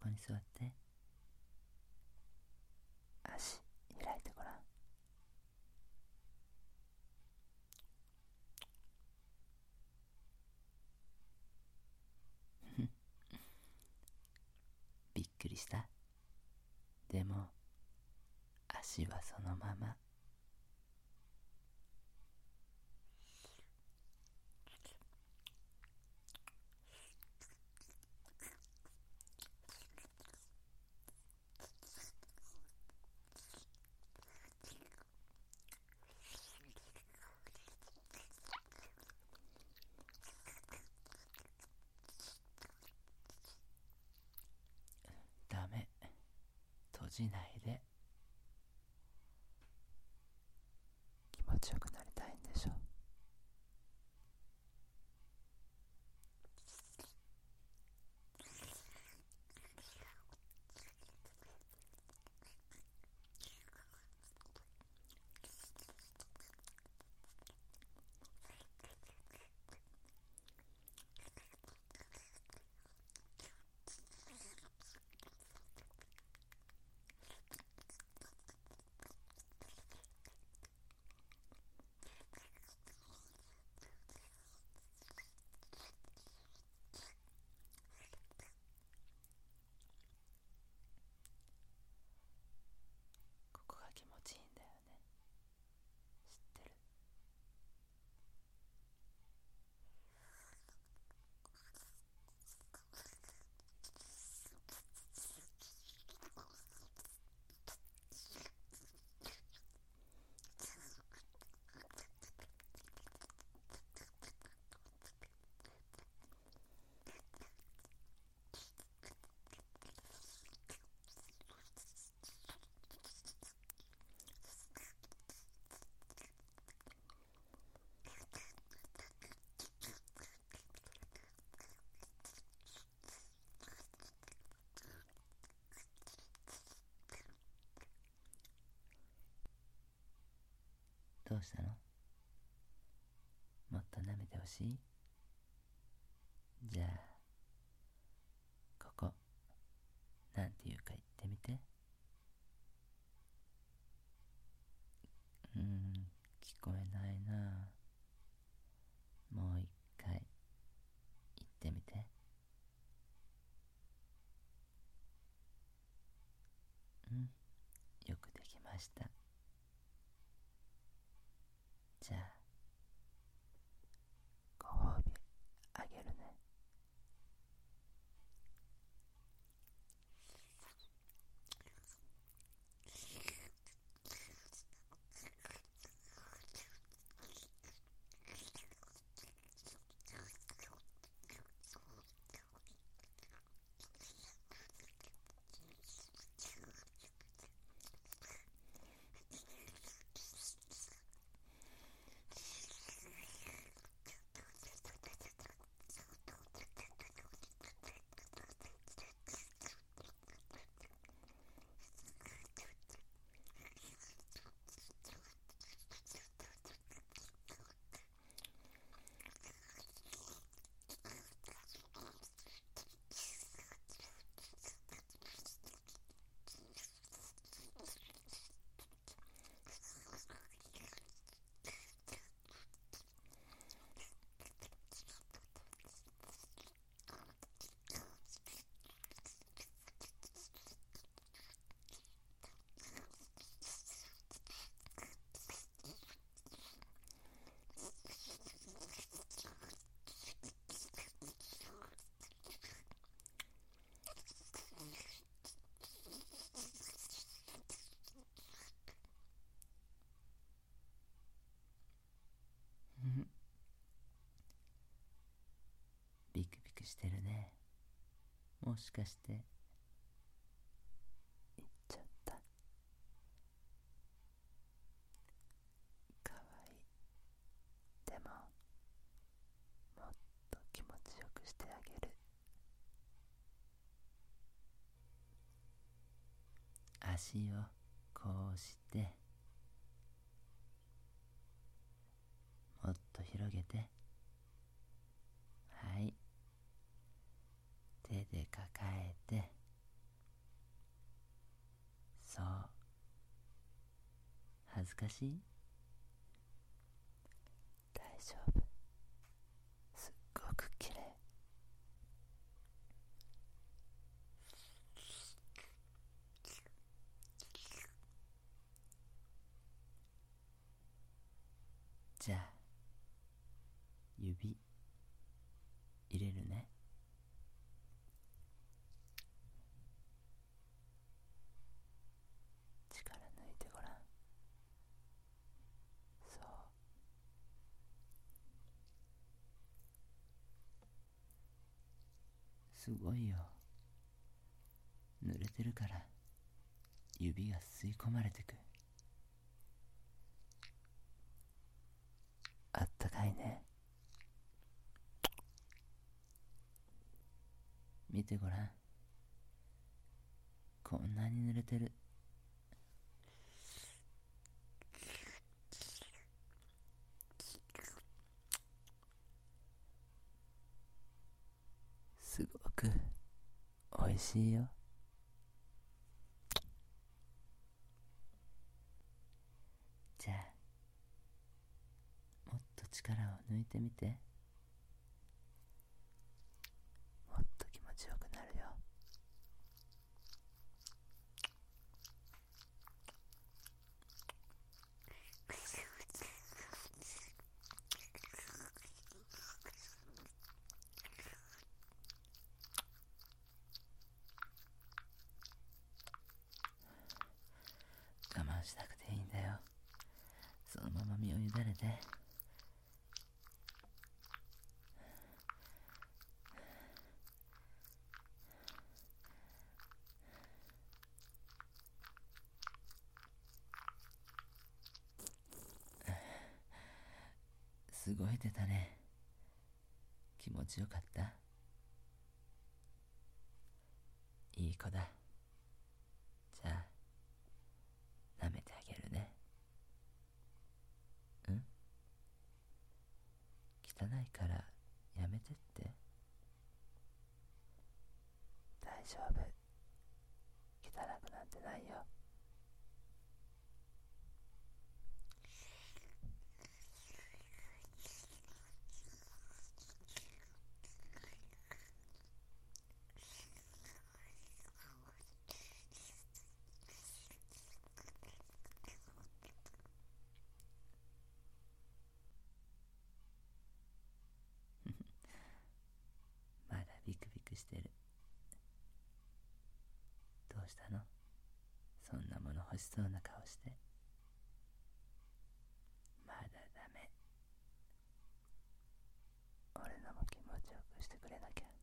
こに座って、足開いてごらん。びっくりした？でも足はそのまま。ダメ、閉じないで。気持ちよくなりたいんでしょ。ここが気持ちいいんだよね。知ってる？どうしたの？もっと舐めてほしい？じゃあここなんていうか言ってみて。聞こえないな。もう一回言ってみて。よくできました。じゃあご褒美あげるね。ビクビクしてるね。もしかして言っちゃった？かわいい。でももっと気持ちよくしてあげる。足をこうしてもっと広げて。はい、手で抱えてそう。恥ずかしい？大丈夫。すっごく綺麗。じゃあ指入れるね。力抜いてごらん。そう。すごいよ。濡れてるから指が吸い込まれてく。あったかいね。見てごらん。こんなに濡れてる。すごくおいしいよ。じゃあもっと力を抜いてみて。もっと気持ちよくなるよ。我慢しなくていいんだよ。そのまま身を委ねて。すごい出たね。気持ちよかった？いい子だ。じゃあ舐めてあげるね。うん？汚いからやめてって。大丈夫。汚くなんてないよ。まだビクビクしてる。どうしたの？そんなもの欲しそうな顔して。まだダメ。俺のも気持ちよくしてくれなきゃ。